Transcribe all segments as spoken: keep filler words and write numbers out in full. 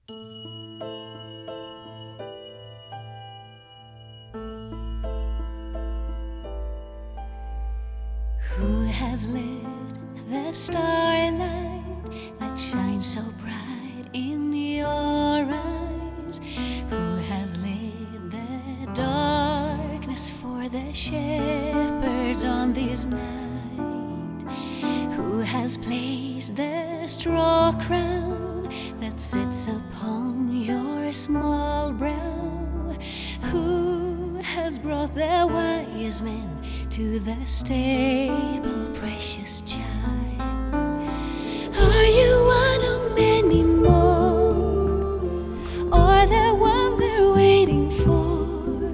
Who has lit the starlight that shines so bright in your eyes? Who has lit the darkness for the shepherds on this night? Who has placed the straw crown that sits upon your small brow? Who has brought the wise men to the stable, precious child? Are you one of many more, or the one they're waiting for?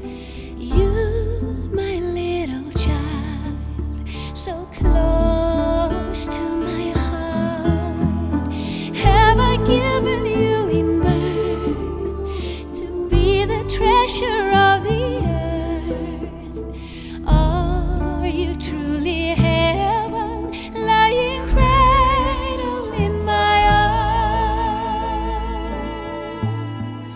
You, my little child, so close to my heart. Have I given you in birth to be the treasure of the truly heaven, lying cradled in my arms?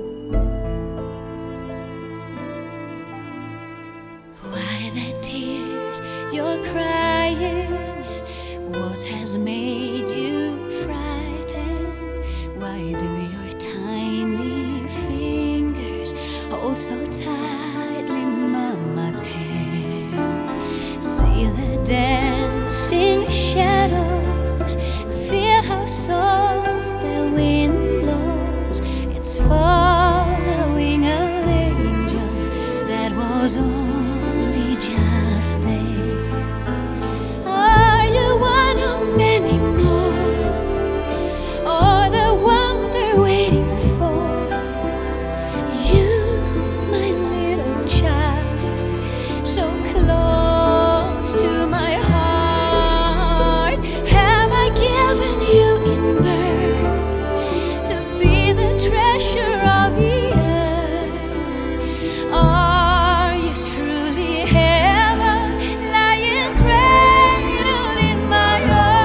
Why the tears you're crying? What has made you frightened? Why do your tiny fingers hold so tightly Mama's hand? See the dancing shadows, feel how soft the wind blows. It's following an angel that was only just there. Are you one of many more, or the one they're waiting for? You, my little child, so close to my heart. Have I given you in birth to be the treasure of the earth? Are you truly heaven, lying cradled in my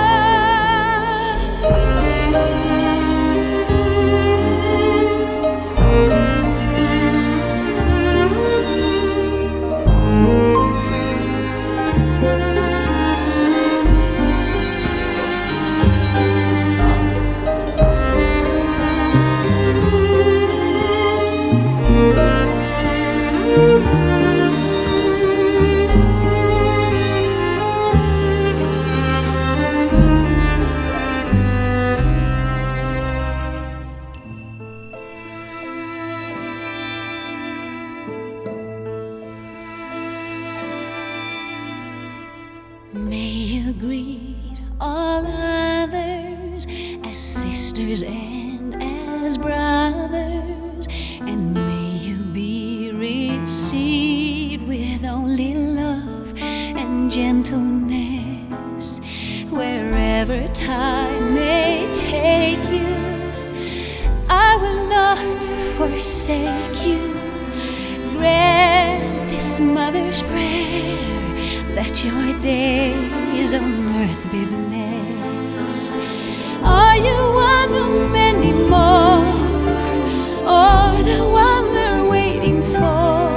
May you greet all others as sisters and as brothers, and may you be received with only love and gentleness. Wherever time may take you, I will not forsake you. Grant this mother's prayer, that your days on earth be blessed. Are you one of many more, or the one they're waiting for?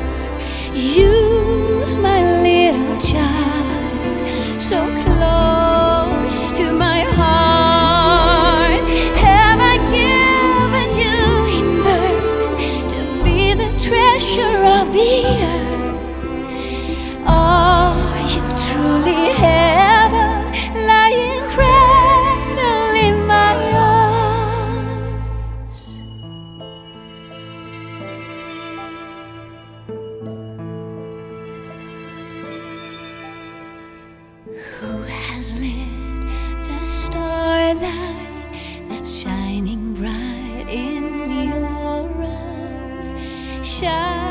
You, my little child, so close to my heart. Have I given you in birth to be the treasure of the earth? Are you truly heaven, lying cradled in my arms? Who has lit the starlight that's shining bright in your eyes? Shine